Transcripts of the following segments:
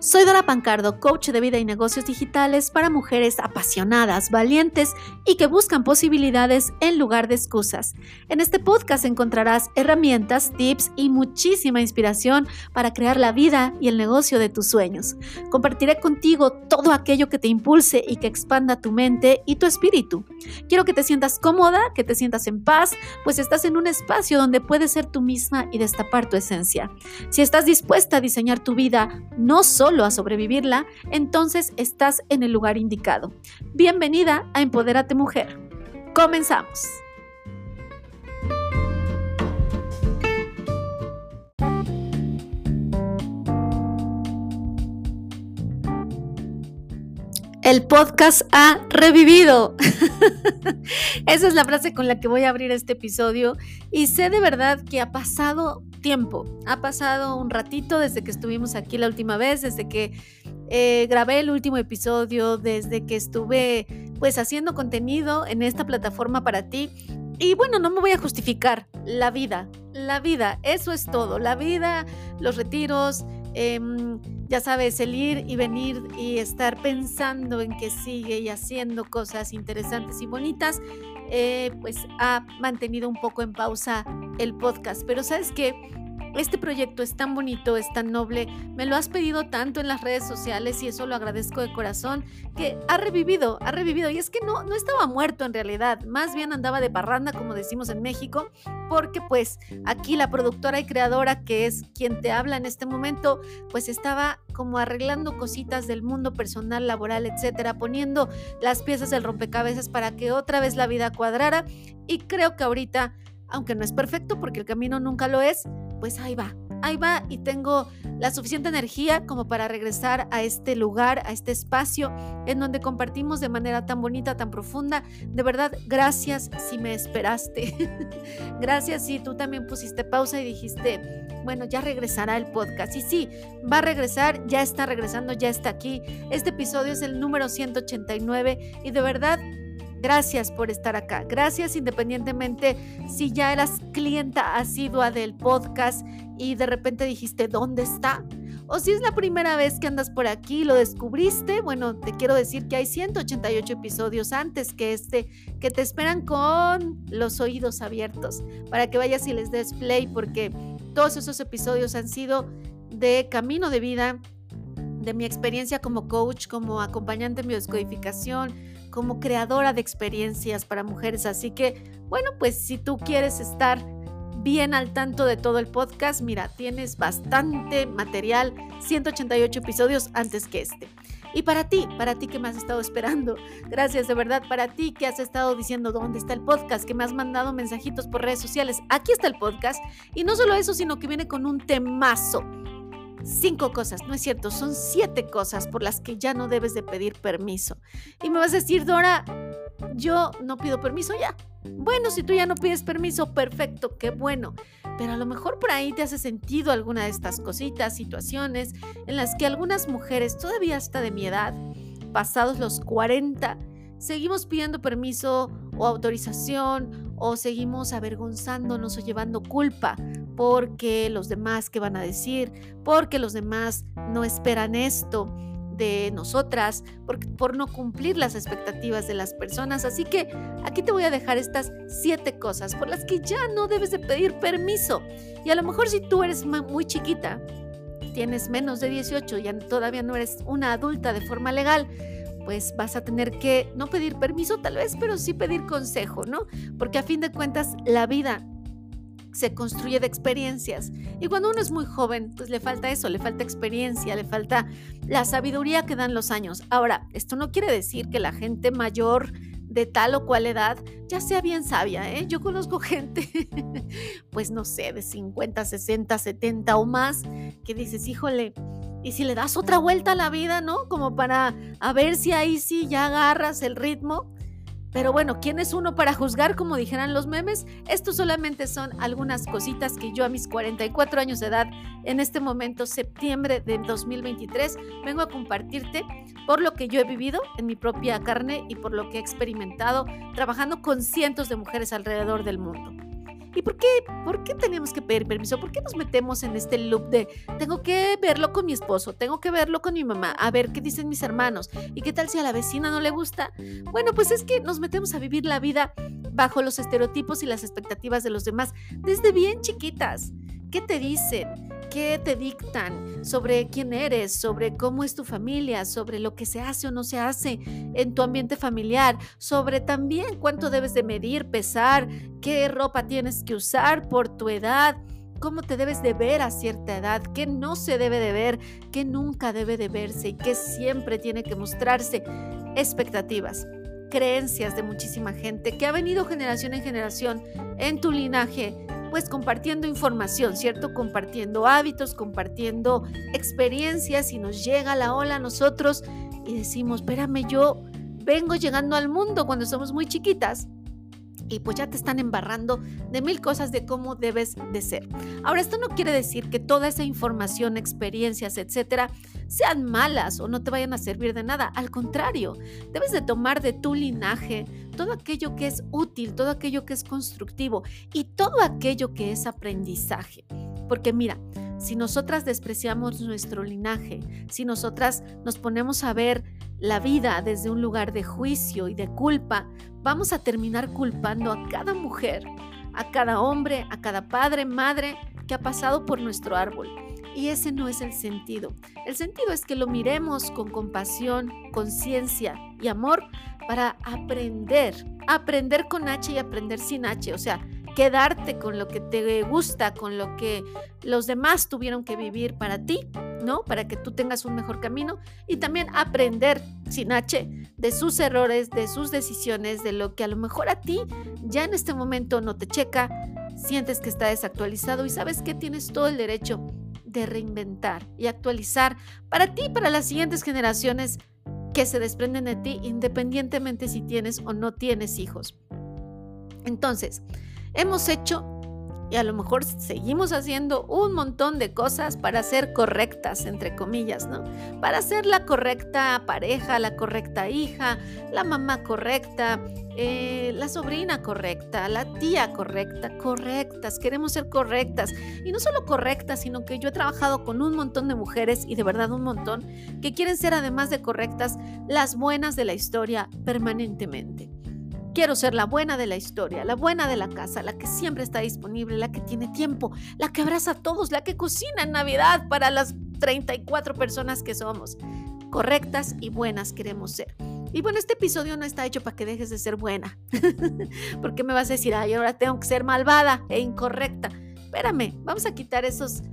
Soy Dora Pancardo, coach de vida y negocios digitales para mujeres apasionadas, valientes y que buscan posibilidades en lugar de excusas. En este podcast encontrarás herramientas, tips y muchísima inspiración para crear la vida y el negocio de tus sueños. Compartiré contigo todo aquello que te impulse y que expanda tu mente y tu espíritu. Quiero que te sientas cómoda, que te sientas en paz, pues estás en un espacio donde puedes ser tú misma y destapar tu esencia. Si estás dispuesta a diseñar tu vida, no solo a sobrevivirla, entonces estás en el lugar indicado. Bienvenida a Empodérate Mujer. Comenzamos. El podcast ha revivido. Esa es la frase con la que voy a abrir este episodio y sé de verdad que ha pasado tiempo, ha pasado un ratito desde que estuvimos aquí la última vez, desde que grabé el último episodio, desde que estuve haciendo contenido en esta plataforma para ti. Y bueno, no me voy a justificar, la vida, eso es todo, la vida, los retiros, ya sabes, el ir y venir y estar pensando en que sigue y haciendo cosas interesantes y bonitas, ha mantenido un poco en pausa el podcast. Pero ¿sabes qué? Este proyecto es tan bonito, es tan noble, me lo has pedido tanto en las redes sociales y eso lo agradezco de corazón, que ha revivido. Y es que no estaba muerto en realidad, más bien andaba de parranda, como decimos en México, porque aquí la productora y creadora, que es quien te habla en este momento, estaba como arreglando cositas del mundo personal, laboral, etcétera, poniendo las piezas del rompecabezas para que otra vez la vida cuadrara. Y creo que ahorita, aunque no es perfecto porque el camino nunca lo es, ahí va y tengo la suficiente energía como para regresar a este lugar, a este espacio en donde compartimos de manera tan bonita, tan profunda. De verdad, gracias si me esperaste. Gracias si tú también pusiste pausa y dijiste, bueno, ya regresará el podcast. Y sí, va a regresar, ya está regresando, ya está aquí. Este episodio es el número 189 y de verdad, gracias por estar acá. Gracias independientemente si ya eras clienta asidua del podcast y de repente dijiste, ¿dónde está? O si es la primera vez que andas por aquí y lo descubriste, bueno, te quiero decir que hay 188 episodios antes que este que te esperan con los oídos abiertos para que vayas y les des play, porque todos esos episodios han sido de camino de vida, de mi experiencia como coach, como acompañante en biodescodificación, como creadora de experiencias para mujeres. Así que, bueno, si tú quieres estar bien al tanto de todo el podcast, mira, tienes bastante material, 188 episodios antes que este. Y para ti que me has estado esperando, gracias de verdad, para ti que has estado diciendo dónde está el podcast, que me has mandado mensajitos por redes sociales, aquí está el podcast. Y no solo eso, sino que viene con un temazo. 5 cosas, no es cierto, son 7 cosas por las que ya no debes de pedir permiso. Y me vas a decir, Dora, yo no pido permiso ya. Bueno, si tú ya no pides permiso, perfecto, qué bueno. Pero a lo mejor por ahí te hace sentido alguna de estas cositas, situaciones en las que algunas mujeres, todavía hasta de mi edad, pasados los 40, seguimos pidiendo permiso o autorización o seguimos avergonzándonos o llevando culpa porque los demás qué van a decir, porque los demás no esperan esto de nosotras, por no cumplir las expectativas de las personas. Así que aquí te voy a dejar estas 7 cosas por las que ya no debes de pedir permiso. Y a lo mejor si tú eres muy chiquita, tienes menos de 18, ya todavía no eres una adulta de forma legal, vas a tener que no pedir permiso tal vez, pero sí pedir consejo, ¿no? Porque a fin de cuentas la vida se construye de experiencias y cuando uno es muy joven, le falta eso, le falta experiencia, le falta la sabiduría que dan los años. Ahora, esto no quiere decir que la gente mayor de tal o cual edad ya sea bien sabia, ¿eh? Yo conozco gente, no sé, de 50, 60, 70 o más, que dices, híjole, y si le das otra vuelta a la vida, ¿no? Como para a ver si ahí sí ya agarras el ritmo. Pero bueno, ¿quién es uno para juzgar, como dijeran los memes? Esto solamente son algunas cositas que yo a mis 44 años de edad, en este momento, septiembre de 2023, vengo a compartirte por lo que yo he vivido en mi propia carne y por lo que he experimentado trabajando con cientos de mujeres alrededor del mundo. ¿Y por qué tenemos que pedir permiso? ¿Por qué nos metemos en este loop de tengo que verlo con mi esposo, tengo que verlo con mi mamá, a ver qué dicen mis hermanos? ¿Y qué tal si a la vecina no le gusta? Bueno, pues es que nos metemos a vivir la vida bajo los estereotipos y las expectativas de los demás desde bien chiquitas. ¿Qué te dicen? ¿Qué te dictan sobre quién eres, sobre cómo es tu familia, sobre lo que se hace o no se hace en tu ambiente familiar, sobre también cuánto debes de medir, pesar, qué ropa tienes que usar por tu edad, cómo te debes de ver a cierta edad, qué no se debe de ver, qué nunca debe de verse y qué siempre tiene que mostrarse? Expectativas, creencias de muchísima gente que ha venido generación en generación en tu linaje, pues compartiendo información, ¿cierto? Compartiendo hábitos, compartiendo experiencias, y nos llega la ola a nosotros y decimos, espérame, yo vengo llegando al mundo cuando somos muy chiquitas y pues ya te están embarrando de mil cosas de cómo debes de ser. Ahora, esto no quiere decir que toda esa información, experiencias, etcétera, sean malas o no te vayan a servir de nada. Al contrario, debes de tomar de tu linaje todo aquello que es útil, todo aquello que es constructivo y todo aquello que es aprendizaje. Porque mira, si nosotras despreciamos nuestro linaje, si nosotras nos ponemos a ver la vida desde un lugar de juicio y de culpa, vamos a terminar culpando a cada mujer, a cada hombre, a cada padre, madre que ha pasado por nuestro árbol. Y ese no es el sentido. El sentido es que lo miremos con compasión, conciencia y amor para aprender con H y aprender sin H, o sea, quedarte con lo que te gusta, con lo que los demás tuvieron que vivir para ti, ¿no? Para que tú tengas un mejor camino, y también aprender sin H de sus errores, de sus decisiones, de lo que a lo mejor a ti ya en este momento no te checa, sientes que está desactualizado y sabes que tienes todo el derecho de reinventar y actualizar para ti y para las siguientes generaciones que se desprenden de ti, independientemente si tienes o no tienes hijos. Entonces, hemos hecho y a lo mejor seguimos haciendo un montón de cosas para ser correctas, entre comillas, ¿no? Para ser la correcta pareja, la correcta hija, la mamá correcta, la sobrina correcta, la tía correcta, correctas, queremos ser correctas. Y no solo correctas, sino que yo he trabajado con un montón de mujeres, y de verdad un montón, que quieren ser, además de correctas, las buenas de la historia permanentemente. Quiero ser la buena de la historia, la buena de la casa, la que siempre está disponible, la que tiene tiempo, la que abraza a todos, la que cocina en Navidad para las 34 personas que somos. Correctas y buenas queremos ser. Y bueno, este episodio no está hecho para que dejes de ser buena. Porque me vas a decir, ay, ahora tengo que ser malvada e incorrecta. Espérame, vamos a quitar esas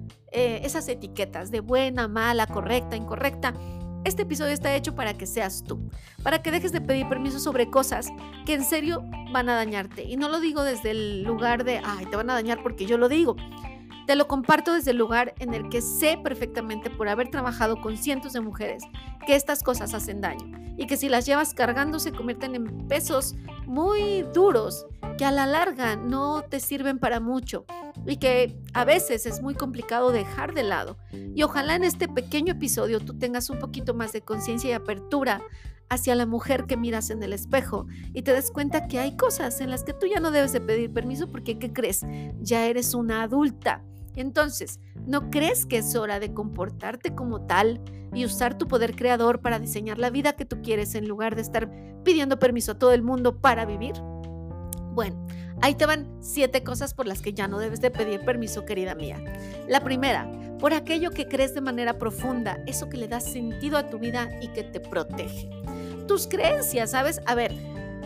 etiquetas de buena, mala, correcta, incorrecta. Este episodio está hecho para que seas tú, para que dejes de pedir permiso sobre cosas que en serio van a dañarte. Y no lo digo desde el lugar de, ay, te van a dañar porque yo lo digo. Te lo comparto desde el lugar en el que sé perfectamente, por haber trabajado con cientos de mujeres, que estas cosas hacen daño y que si las llevas cargando se convierten en pesos muy duros que a la larga no te sirven para mucho y que a veces es muy complicado dejar de lado. Y ojalá en este pequeño episodio tú tengas un poquito más de conciencia y apertura hacia la mujer que miras en el espejo y te des cuenta que hay cosas en las que tú ya no debes de pedir permiso porque, ¿qué crees? Ya eres una adulta. Entonces, ¿no crees que es hora de comportarte como tal y usar tu poder creador para diseñar la vida que tú quieres en lugar de estar pidiendo permiso a todo el mundo para vivir? Bueno, ahí te van 7 cosas por las que ya no debes de pedir permiso, querida mía. La primera, por aquello que crees de manera profunda, eso que le da sentido a tu vida y que te protege. Tus creencias, ¿sabes? A ver,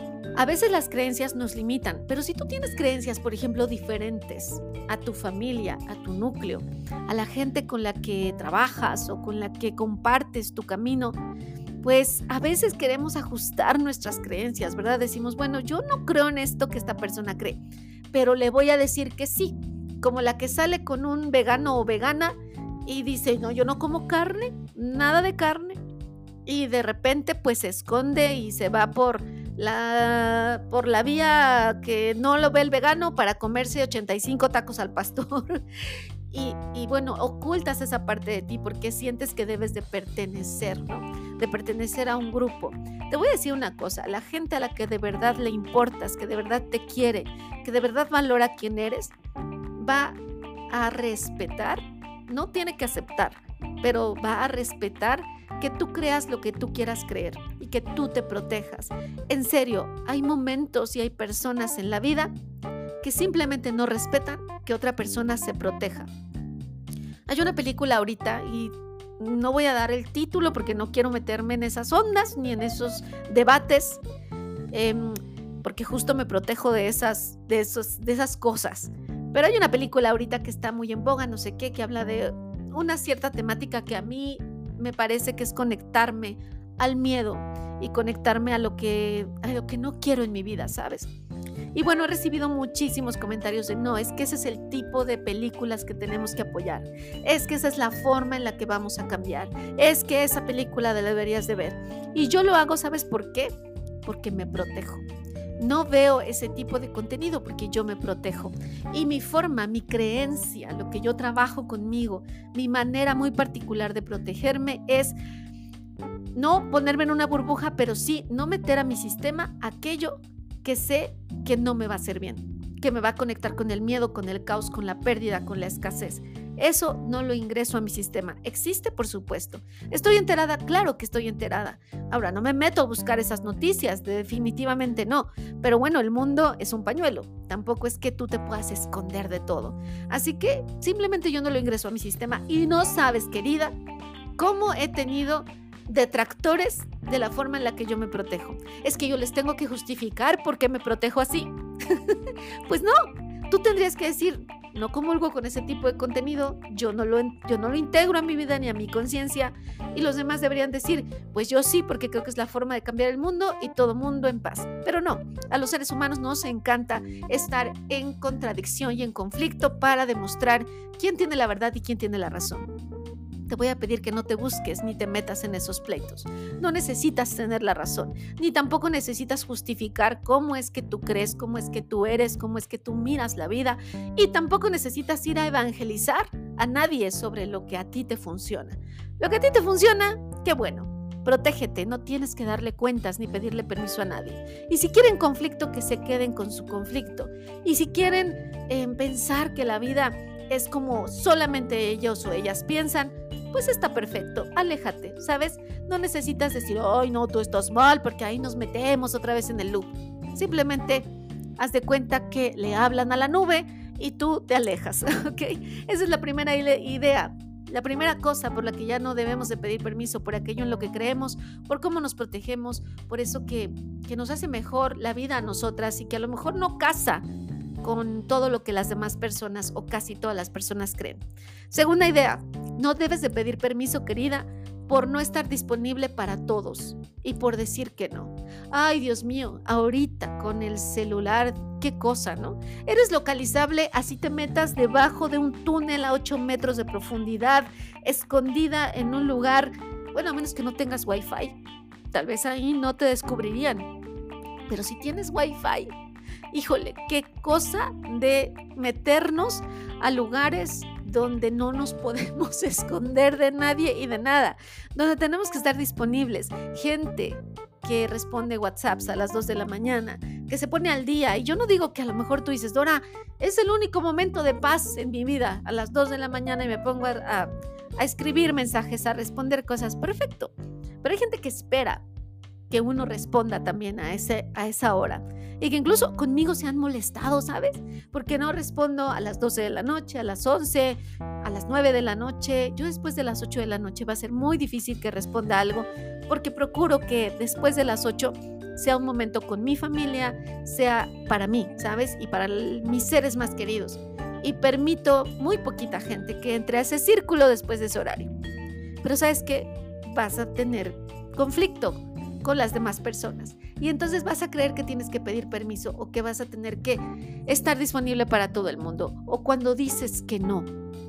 a veces las creencias nos limitan, pero si tú tienes creencias, por ejemplo, diferentes a tu familia, a tu núcleo, a la gente con la que trabajas o con la que compartes tu camino, pues a veces queremos ajustar nuestras creencias, ¿verdad? Decimos, bueno, yo no creo en esto que esta persona cree, pero le voy a decir que sí, como la que sale con un vegano o vegana y dice, no, yo no como carne, nada de carne, y de repente pues se esconde y se va por la vía que no lo ve el vegano para comerse 85 tacos al pastor. y bueno, ocultas esa parte de ti porque sientes que debes de pertenecer, ¿no? De pertenecer a un grupo. Te voy a decir una cosa, la gente a la que de verdad le importas, que de verdad te quiere, que de verdad valora quién eres, va a respetar, no tiene que aceptar, pero va a respetar que tú creas lo que tú quieras creer y que tú te protejas. En serio, hay momentos y hay personas en la vida que simplemente no respetan que otra persona se proteja. Hay una película ahorita y no voy a dar el título porque no quiero meterme en esas ondas ni en esos debates, porque justo me protejo de esas cosas. Pero hay una película ahorita que está muy en boga, no sé qué, que habla de una cierta temática que a mí me parece que es conectarme al miedo y conectarme a lo que no quiero en mi vida, ¿sabes? Y bueno, he recibido muchísimos comentarios de no, es que ese es el tipo de películas que tenemos que apoyar, es que esa es la forma en la que vamos a cambiar, es que esa película la deberías de ver. Y yo lo hago, ¿sabes por qué? Porque me protejo. No veo ese tipo de contenido porque yo me protejo. Y mi forma, mi creencia, lo que yo trabajo conmigo, mi manera muy particular de protegerme es no ponerme en una burbuja, pero sí no meter a mi sistema aquello que sé que no me va a hacer bien, que me va a conectar con el miedo, con el caos, con la pérdida, con la escasez. Eso no lo ingreso a mi sistema. ¿Existe? Por supuesto. ¿Estoy enterada? Claro que estoy enterada. Ahora, no me meto a buscar esas noticias, definitivamente no. Pero bueno, el mundo es un pañuelo. Tampoco es que tú te puedas esconder de todo. Así que simplemente yo no lo ingreso a mi sistema. Y no sabes, querida, cómo he tenido detractores de la forma en la que yo me protejo. Es que yo les tengo que justificar por qué me protejo así. Pues no, tú tendrías que decir, no comulgo con ese tipo de contenido, yo no lo integro a mi vida ni a mi conciencia, y los demás deberían decir, pues yo sí, porque creo que es la forma de cambiar el mundo y todo mundo en paz. Pero no, a los seres humanos nos encanta estar en contradicción y en conflicto para demostrar quién tiene la verdad y quién tiene la razón. Te voy a pedir que no te busques ni te metas en esos pleitos. No necesitas tener la razón, ni tampoco necesitas justificar cómo es que tú crees, cómo es que tú eres, cómo es que tú miras la vida, y tampoco necesitas ir a evangelizar a nadie sobre lo que a ti te funciona. Lo que a ti te funciona, qué bueno. Protégete, no tienes que darle cuentas ni pedirle permiso a nadie. Y si quieren conflicto, que se queden con su conflicto. Y si quieren pensar que la vida es como solamente ellos o ellas piensan, pues está perfecto, aléjate, ¿sabes? No necesitas decir, ay no, tú estás mal, porque ahí nos metemos otra vez en el loop. Simplemente haz de cuenta que le hablan a la nube y tú te alejas, ¿ok? Esa es la primera idea. La primera cosa por la que ya no debemos de pedir permiso por aquello en lo que creemos, por cómo nos protegemos, por eso que nos hace mejor la vida a nosotras y que a lo mejor no casa con todo lo que las demás personas o casi todas las personas creen. Segunda idea, no debes de pedir permiso, querida, por no estar disponible para todos y por decir que no. Ay, Dios mío, ahorita con el celular, qué cosa, ¿no? Eres localizable, así te metas debajo de un túnel a 8 metros de profundidad, escondida en un lugar, bueno, a menos que no tengas wifi, tal vez ahí no te descubrirían. Pero si tienes wifi, híjole, qué cosa de meternos a lugares donde no nos podemos esconder de nadie y de nada, donde tenemos que estar disponibles. Gente que responde WhatsApps a las 2 de la mañana, que se pone al día. Y yo no digo que a lo mejor tú dices, Dora, es el único momento de paz en mi vida, a las 2 de la mañana y me pongo a escribir mensajes, a responder cosas. Perfecto. Pero hay gente que espera que uno responda también a esa hora. Y que incluso conmigo se han molestado, ¿sabes? Porque no respondo a las 12 de la noche, a las 11, a las 9 de la noche. Yo después de las 8 de la noche va a ser muy difícil que responda algo, porque procuro que después de las 8 sea un momento con mi familia, sea para mí, ¿sabes? Y para mis seres más queridos. Y permito muy poquita gente que entre a ese círculo después de ese horario. Pero ¿sabes qué? Vas a tener conflicto con las demás personas. Y entonces vas a creer que tienes que pedir permiso o que vas a tener que estar disponible para todo el mundo. O cuando dices que no.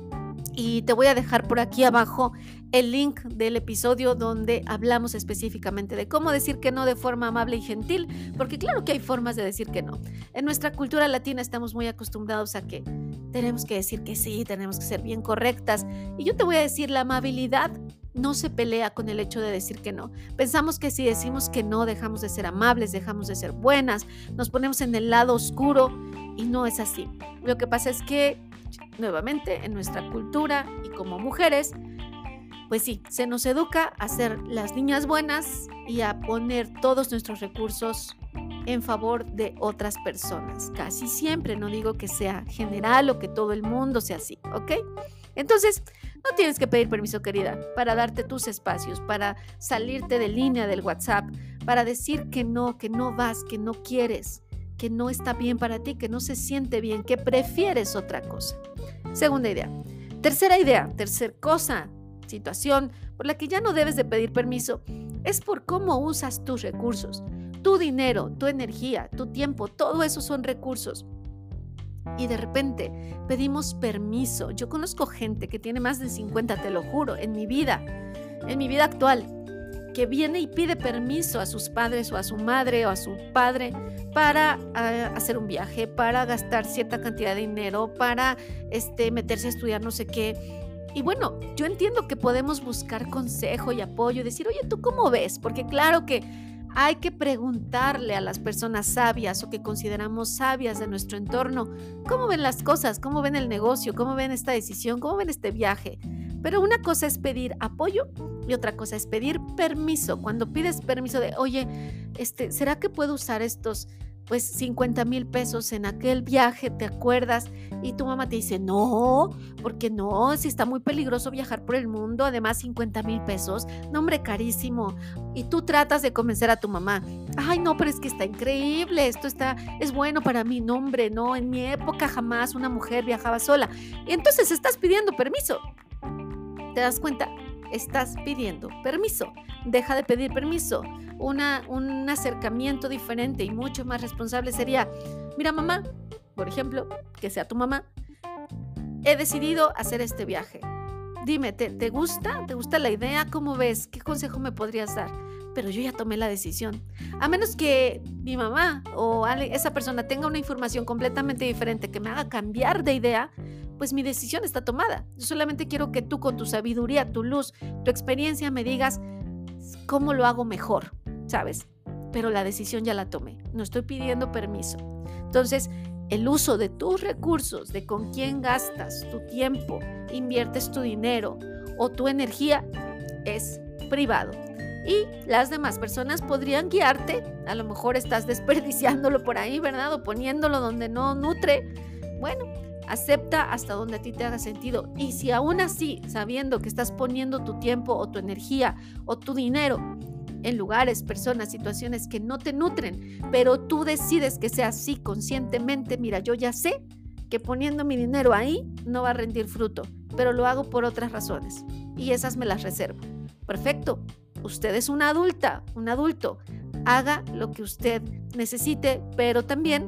Y te voy a dejar por aquí abajo el link del episodio donde hablamos específicamente de cómo decir que no de forma amable y gentil, porque claro que hay formas de decir que no. En nuestra cultura latina estamos muy acostumbrados a que tenemos que decir que sí, tenemos que ser bien correctas. Y yo te voy a decir, la amabilidad no se pelea con el hecho de decir que no. Pensamos que si decimos que no, dejamos de ser amables, dejamos de ser buenas, nos ponemos en el lado oscuro y no es así. Lo que pasa es que, nuevamente, en nuestra cultura y como mujeres, pues sí, se nos educa a ser las niñas buenas y a poner todos nuestros recursos en favor de otras personas. Casi siempre, no digo que sea general o que todo el mundo sea así, ¿ok? Entonces, no tienes que pedir permiso, querida, para darte tus espacios, para salirte de línea del WhatsApp, para decir que no vas, que no quieres, que no está bien para ti, que no se siente bien, que prefieres otra cosa. Segunda idea. Tercer cosa, situación por la que ya no debes de pedir permiso, es por cómo usas tus recursos. Tu dinero, tu energía, tu tiempo, todo eso son recursos. Y de repente pedimos permiso. Yo conozco gente que tiene más de 50, te lo juro, en mi vida actual, que viene y pide permiso a sus padres o a su madre o a su padre para hacer un viaje, para gastar cierta cantidad de dinero, para meterse a estudiar no sé qué. Y bueno, yo entiendo que podemos buscar consejo y apoyo y decir, oye, ¿tú cómo ves? Porque claro que hay que preguntarle a las personas sabias o que consideramos sabias de nuestro entorno cómo ven las cosas, cómo ven el negocio, cómo ven esta decisión, cómo ven este viaje. Pero una cosa es pedir apoyo y otra cosa es pedir permiso. Cuando pides permiso de, oye, ¿será que puedo usar estos 50,000 pesos en aquel viaje? ¿Te acuerdas? Y tu mamá te dice, no, porque no, si está muy peligroso viajar por el mundo, además 50,000 pesos, no, hombre, carísimo. Y tú tratas de convencer a tu mamá, ay, no, pero es que está increíble, es bueno para mí, no, hombre, no, en mi época jamás una mujer viajaba sola. Y entonces estás pidiendo permiso. ¿Te das cuenta? Estás pidiendo permiso. Deja de pedir permiso. Un acercamiento diferente y mucho más responsable sería, mira, mamá, por ejemplo, que sea tu mamá, he decidido hacer este viaje. Dime, ¿te gusta? ¿Te gusta la idea? ¿Cómo ves? ¿Qué consejo me podrías dar? Pero yo ya tomé la decisión. A menos que mi mamá o esa persona tenga una información completamente diferente que me haga cambiar de idea, pues mi decisión está tomada. Yo solamente quiero que tú, con tu sabiduría, tu luz, tu experiencia, me digas cómo lo hago mejor, ¿sabes? Pero la decisión ya la tomé. No estoy pidiendo permiso. Entonces, el uso de tus recursos, de con quién gastas tu tiempo, inviertes tu dinero o tu energía, es privado. Y las demás personas podrían guiarte. A lo mejor estás desperdiciándolo por ahí, ¿verdad? O poniéndolo donde no nutre. Bueno, acepta hasta donde a ti te haga sentido. Y si aún así, sabiendo que estás poniendo tu tiempo o tu energía o tu dinero en lugares, personas, situaciones que no te nutren, pero tú decides que sea así conscientemente, mira, yo ya sé que poniendo mi dinero ahí no va a rendir fruto, pero lo hago por otras razones y esas me las reservo. Perfecto. Usted es una adulta, un adulto. Haga lo que usted necesite, pero también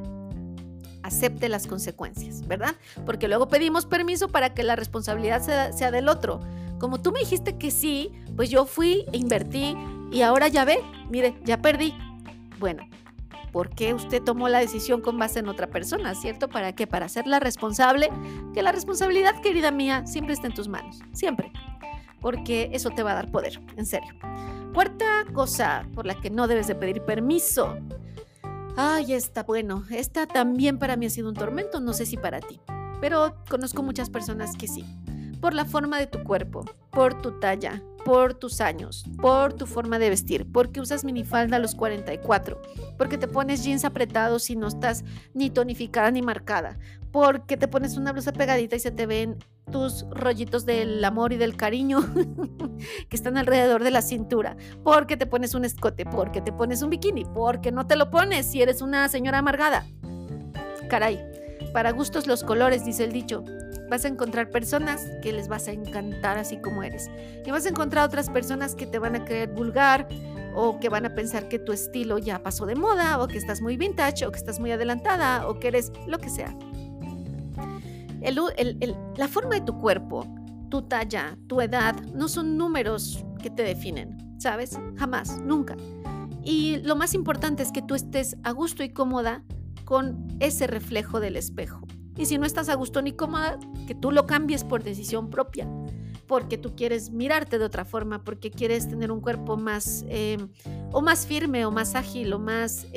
acepte las consecuencias, ¿verdad? Porque luego pedimos permiso para que la responsabilidad sea del otro. Como tú me dijiste que sí, pues yo fui e invertí y ahora ya ve, mire, ya perdí. Bueno, ¿por qué usted tomó la decisión con base en otra persona, cierto? ¿Para qué? Para hacerla responsable. Que la responsabilidad, querida mía, siempre está en tus manos, siempre. Porque eso te va a dar poder, en serio. Cuarta cosa por la que no debes de pedir permiso. Ay, esta también para mí ha sido un tormento, no sé si para ti, pero conozco muchas personas que sí. Por la forma de tu cuerpo, por tu talla, por tus años, por tu forma de vestir, porque usas minifalda a los 44, porque te pones jeans apretados y no estás ni tonificada ni marcada, porque te pones una blusa pegadita y se te ven tus rollitos del amor y del cariño que están alrededor de la cintura, porque te pones un escote, porque te pones un bikini, porque no te lo pones si eres una señora amargada. Caray, para gustos los colores, dice el dicho. Vas a encontrar personas que les vas a encantar así como eres. Y vas a encontrar otras personas que te van a creer vulgar o que van a pensar que tu estilo ya pasó de moda o que estás muy vintage o que estás muy adelantada o que eres lo que sea. La forma de tu cuerpo, tu talla, tu edad, no son números que te definen, ¿sabes? Jamás, nunca. Y lo más importante es que tú estés a gusto y cómoda con ese reflejo del espejo. Y si no estás a gusto ni cómoda, que tú lo cambies por decisión propia, porque tú quieres mirarte de otra forma, porque quieres tener un cuerpo más o más firme o más ágil o más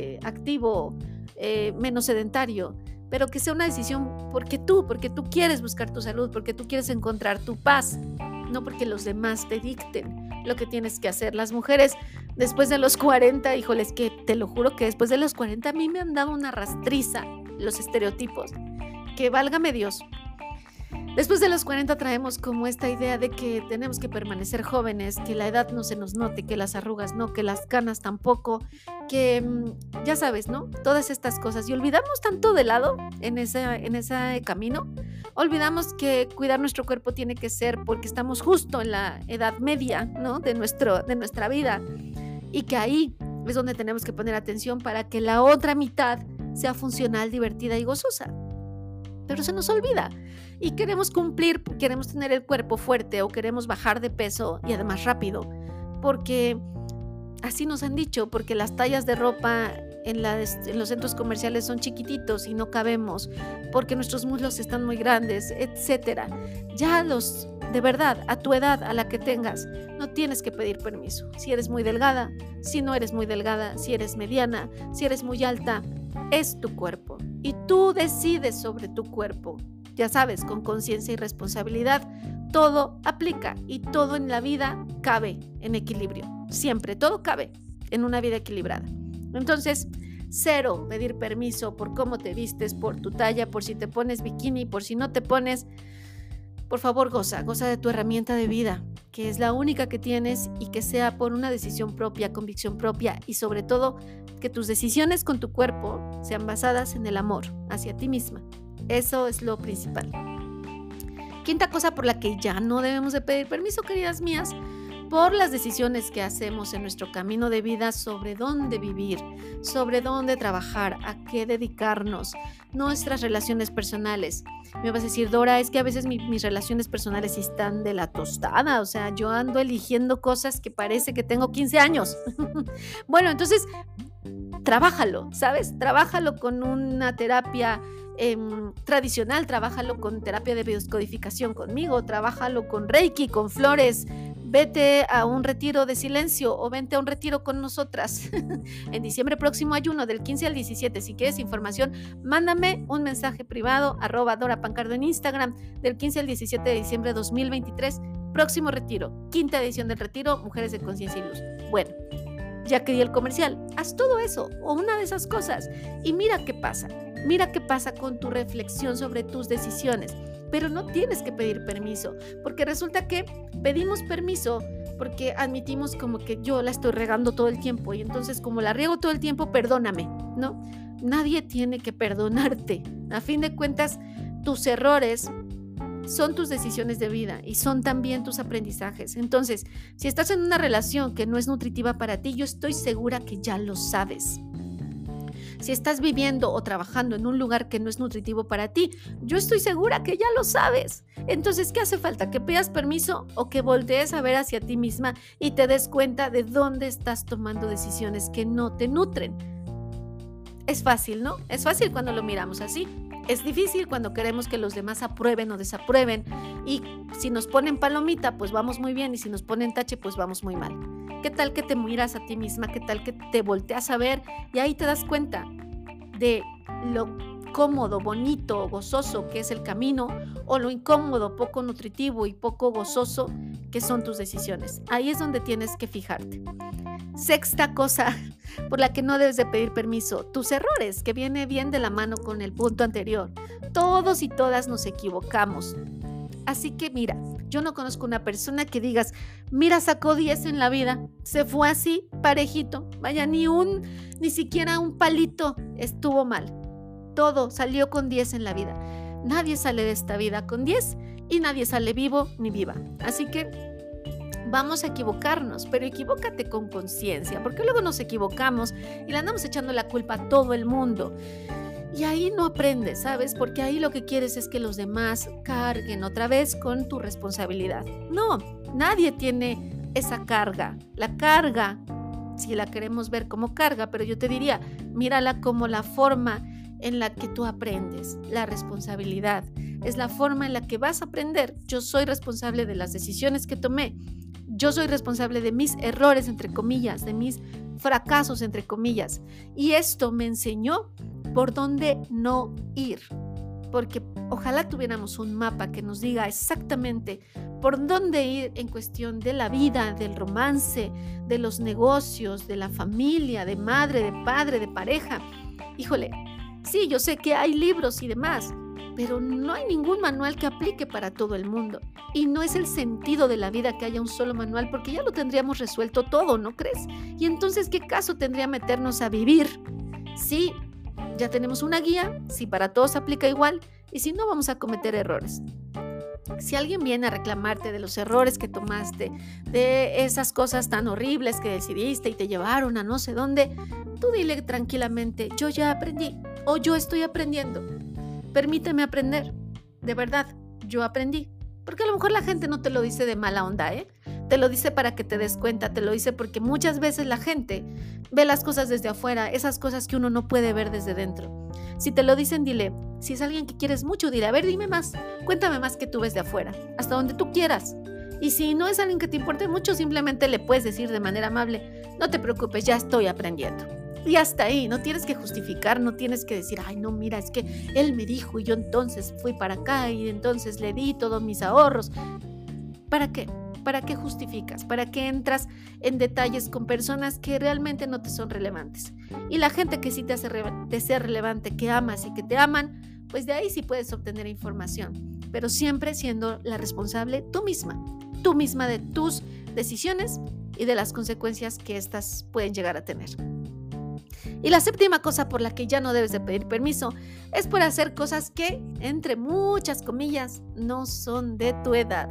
activo, menos sedentario, pero que sea una decisión porque tú quieres buscar tu salud, porque tú quieres encontrar tu paz, no porque los demás te dicten lo que tienes que hacer. Las mujeres después de los 40, híjoles, que te lo juro que después de los 40 a mí me han dado una rastriza los estereotipos, que válgame Dios. Después de los 40 traemos como esta idea de que tenemos que permanecer jóvenes, que la edad no se nos note, que las arrugas no, que las canas tampoco, que ya sabes, ¿no? Todas estas cosas. Y olvidamos tanto de lado en ese camino. Olvidamos que cuidar nuestro cuerpo tiene que ser porque estamos justo en la edad media, ¿no? de nuestra vida. Y que ahí es donde tenemos que poner atención para que la otra mitad sea funcional, divertida y gozosa. Pero se nos olvida y queremos cumplir, queremos tener el cuerpo fuerte o queremos bajar de peso y además rápido, porque así nos han dicho, porque las tallas de ropa en los centros comerciales son chiquititos y no cabemos, porque nuestros muslos están muy grandes, etcétera. Ya de verdad, a tu edad, a la que tengas, no tienes que pedir permiso. Si eres muy delgada, si no eres muy delgada, si eres mediana, si eres muy alta, es tu cuerpo y tú decides sobre tu cuerpo. Ya sabes, con conciencia y responsabilidad, todo aplica y todo en la vida cabe en equilibrio. Siempre, todo cabe en una vida equilibrada. Entonces, cero pedir permiso por cómo te vistes, por tu talla, por si te pones bikini, por si no te pones. Por favor, goza de tu herramienta de vida, que es la única que tienes y que sea por una decisión propia, convicción propia y sobre todo que tus decisiones con tu cuerpo sean basadas en el amor hacia ti misma. Eso es lo principal. Quinta cosa por la que ya no debemos de pedir permiso, queridas mías, por las decisiones que hacemos en nuestro camino de vida sobre dónde vivir, sobre dónde trabajar, a qué dedicarnos, nuestras relaciones personales. Me vas a decir, Dora, es que a veces mis relaciones personales están de la tostada, o sea, yo ando eligiendo cosas que parece que tengo 15 años. Bueno, entonces, trabájalo, ¿sabes? Trabájalo con una terapia tradicional, trabájalo con terapia de biodescodificación conmigo, trabájalo con Reiki, con flores. Vete a un retiro de silencio o vente a un retiro con nosotras. En diciembre próximo hay uno del 15 al 17. Si quieres información, mándame un mensaje privado @Dora Pancardo en Instagram del 15 al 17 de diciembre de 2023. Próximo retiro, quinta edición del retiro, Mujeres de Conciencia y Luz. Bueno, ya que di el comercial, haz todo eso o una de esas cosas y mira qué pasa. Mira qué pasa con tu reflexión sobre tus decisiones. Pero no tienes que pedir permiso, porque resulta que pedimos permiso porque admitimos como que yo la estoy regando todo el tiempo y entonces como la riego todo el tiempo, perdóname, ¿no? Nadie tiene que perdonarte. A fin de cuentas, tus errores son tus decisiones de vida y son también tus aprendizajes. Entonces, si estás en una relación que no es nutritiva para ti, yo estoy segura que ya lo sabes. Si estás viviendo o trabajando en un lugar que no es nutritivo para ti, yo estoy segura que ya lo sabes. Entonces, ¿qué hace falta? ¿Que pidas permiso o que voltees a ver hacia ti misma y te des cuenta de dónde estás tomando decisiones que no te nutren? Es fácil, ¿no? Es fácil cuando lo miramos así. Es difícil cuando queremos que los demás aprueben o desaprueben. Y si nos ponen palomita, pues vamos muy bien. Y si nos ponen tache, pues vamos muy mal. ¿Qué tal que te miras a ti misma? ¿Qué tal que te volteas a ver? Y ahí te das cuenta de lo cómodo, bonito, gozoso que es el camino o lo incómodo, poco nutritivo y poco gozoso que son tus decisiones. Ahí es donde tienes que fijarte. Sexta cosa por la que no debes de pedir permiso, tus errores, que viene bien de la mano con el punto anterior. Todos y todas nos equivocamos. Así que mira, yo no conozco una persona que digas, mira, sacó 10 en la vida, se fue así, parejito, vaya, ni siquiera un palito estuvo mal. Todo salió con 10 en la vida. Nadie sale de esta vida con 10 y nadie sale vivo ni viva. Así que vamos a equivocarnos, pero equivócate con conciencia, porque luego nos equivocamos y le andamos echando la culpa a todo el mundo. Y ahí no aprendes, ¿sabes? Porque ahí lo que quieres es que los demás carguen otra vez con tu responsabilidad. No, nadie tiene esa carga. La carga, si la queremos ver como carga, pero yo te diría, mírala como la forma en la que tú aprendes. La responsabilidad es la forma en la que vas a aprender. Yo soy responsable de las decisiones que tomé. Yo soy responsable de mis errores, entre comillas, de mis fracasos, entre comillas. Y esto me enseñó por dónde no ir. Porque ojalá tuviéramos un mapa que nos diga exactamente por dónde ir en cuestión de la vida, del romance, de los negocios, de la familia, de madre, de padre, de pareja. Híjole, sí, yo sé que hay libros y demás, pero no hay ningún manual que aplique para todo el mundo. Y no es el sentido de la vida que haya un solo manual, porque ya lo tendríamos resuelto todo, ¿no crees? Y entonces, ¿qué caso tendría meternos a vivir? Sí, ya tenemos una guía, si para todos aplica igual, y si no, vamos a cometer errores. Si alguien viene a reclamarte de los errores que tomaste, de esas cosas tan horribles que decidiste y te llevaron a no sé dónde, tú dile tranquilamente, yo ya aprendí o yo estoy aprendiendo. Permíteme aprender. De verdad, yo aprendí. Porque a lo mejor la gente no te lo dice de mala onda, te lo dice para que te des cuenta, te lo dice porque muchas veces la gente ve las cosas desde afuera, esas cosas que uno no puede ver desde dentro. Si te lo dicen, dile. Si es alguien que quieres mucho, dile, a ver, dime más, cuéntame más que tú ves de afuera, hasta donde tú quieras. Y si no es alguien que te importe mucho, simplemente le puedes decir de manera amable, no te preocupes, ya estoy aprendiendo. Y hasta ahí, no tienes que justificar, no tienes que decir, ay, no, mira, es que él me dijo y yo entonces fui para acá y entonces le di todos mis ahorros. ¿Para qué? ¿Para qué justificas? ¿Para qué entras en detalles con personas que realmente no te son relevantes? Y la gente que sí te sea relevante, que amas y que te aman, pues de ahí sí puedes obtener información, pero siempre siendo la responsable tú misma de tus decisiones y de las consecuencias que éstas pueden llegar a tener. Y la séptima cosa por la que ya no debes de pedir permiso es por hacer cosas que, entre muchas comillas, no son de tu edad.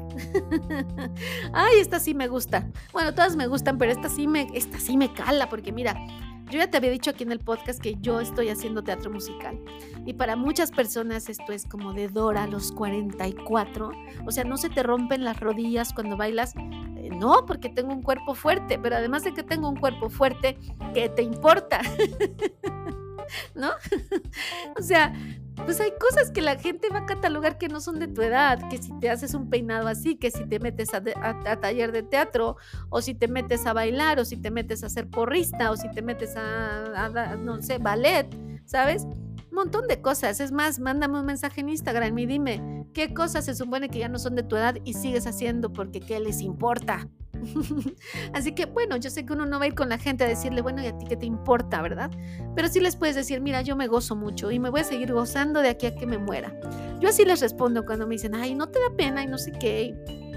Ay, esta sí me gusta. Bueno, todas me gustan, pero esta sí me cala, porque mira, yo ya te había dicho aquí en el podcast que yo estoy haciendo teatro musical. Y para muchas personas esto es como de Dora a los 44. O sea, no se te rompen las rodillas cuando bailas. No, porque tengo un cuerpo fuerte, pero además de que tengo un cuerpo fuerte, ¿qué te importa? ¿No? O sea, pues hay cosas que la gente va a catalogar que no son de tu edad, que si te haces un peinado así, que si te metes a taller de teatro, o si te metes a bailar, o si te metes a ser porrista, o si te metes a no sé, ballet, ¿sabes? Un montón de cosas. Es más, mándame un mensaje en Instagram y dime qué cosas se supone que ya no son de tu edad y sigues haciendo porque ¿qué les importa? Así que bueno, yo sé que uno no va a ir con la gente a decirle, bueno, ¿y a ti qué te importa, verdad? Pero sí les puedes decir, mira, yo me gozo mucho y me voy a seguir gozando de aquí a que me muera. Yo así les respondo cuando me dicen, ay, no te da pena y no sé qué.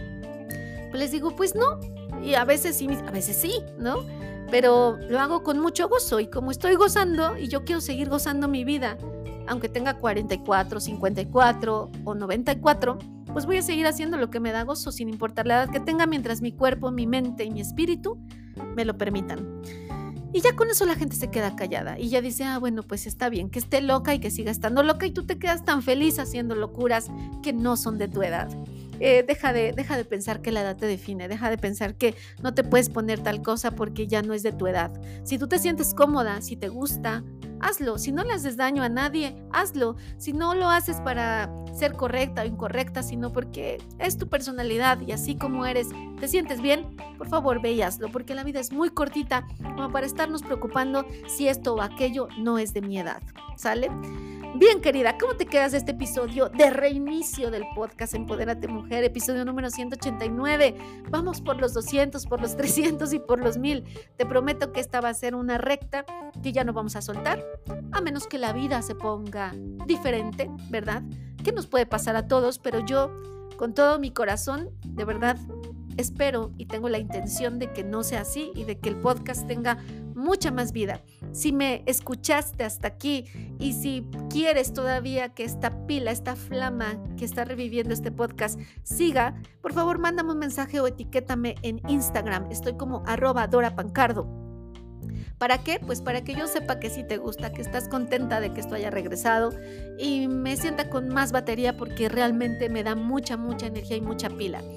Pues les digo, pues no. Y a veces sí, ¿no? Pero lo hago con mucho gozo y como estoy gozando y yo quiero seguir gozando mi vida, aunque tenga 44, 54 o 94, pues voy a seguir haciendo lo que me da gozo sin importar la edad que tenga mientras mi cuerpo, mi mente y mi espíritu me lo permitan. Y ya con eso la gente se queda callada y ya dice, bueno, pues está bien, que esté loca y que siga estando loca y tú te quedas tan feliz haciendo locuras que no son de tu edad. Deja de pensar que la edad te define, deja de pensar que no te puedes poner tal cosa porque ya no es de tu edad. Si tú te sientes cómoda, si te gusta, hazlo. Si no le haces daño a nadie, hazlo. Si no lo haces para ser correcta o incorrecta, sino porque es tu personalidad y así como eres, te sientes bien, por favor ve y hazlo, porque la vida es muy cortita como para estarnos preocupando si esto o aquello no es de mi edad. ¿Sale? Bien, querida, ¿cómo te quedas de este episodio de reinicio del podcast Empodérate Mujer, episodio número 189? Vamos por los 200, por los 300 y por los 1000. Te prometo que esta va a ser una recta que ya no vamos a soltar, a menos que la vida se ponga diferente, ¿verdad? Que nos puede pasar a todos, pero yo, con todo mi corazón, de verdad, espero y tengo la intención de que no sea así y de que el podcast tenga mucha más vida. Si me escuchaste hasta aquí y si quieres todavía que esta pila, esta flama que está reviviendo este podcast siga, por favor mándame un mensaje o etiquétame en Instagram. Estoy como @DoraPancardo. ¿Para qué? Pues para que yo sepa que sí te gusta, que estás contenta de que esto haya regresado y me sienta con más batería porque realmente me da mucha energía y mucha pila.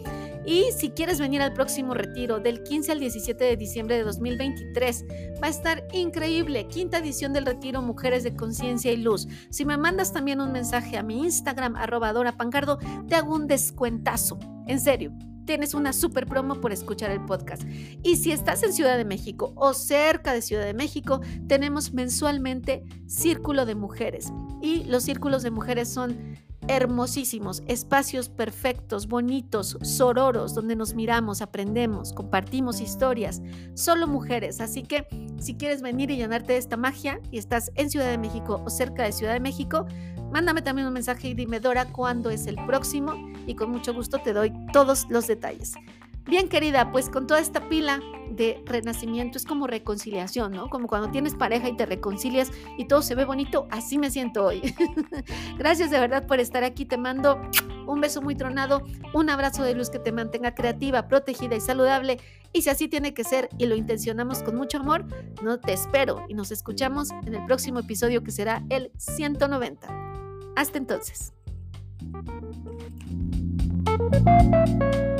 Y si quieres venir al próximo retiro del 15 al 17 de diciembre de 2023, va a estar increíble. 5ª edición del retiro Mujeres de Conciencia y Luz. Si me mandas también un mensaje a mi Instagram, @DoraPancardo, te hago un descuentazo. En serio. Tienes una super promo por escuchar el podcast. Y si estás en Ciudad de México o cerca de Ciudad de México, tenemos mensualmente Círculo de Mujeres. Y los círculos de mujeres son hermosísimos, espacios perfectos, bonitos, sororos, donde nos miramos, aprendemos, compartimos historias, solo mujeres. Así que si quieres venir y llenarte de esta magia y estás en Ciudad de México o cerca de Ciudad de México, mándame también un mensaje y dime, Dora, ¿cuándo es el próximo? Y con mucho gusto te doy todos los detalles. Bien, querida, pues con toda esta pila de renacimiento es como reconciliación, ¿no? Como cuando tienes pareja y te reconcilias y todo se ve bonito, así me siento hoy. Gracias de verdad por estar aquí, te mando un beso muy tronado, un abrazo de luz que te mantenga creativa, protegida y saludable. Y si así tiene que ser y lo intencionamos con mucho amor, no te espero y nos escuchamos en el próximo episodio que será el 190. Hasta entonces.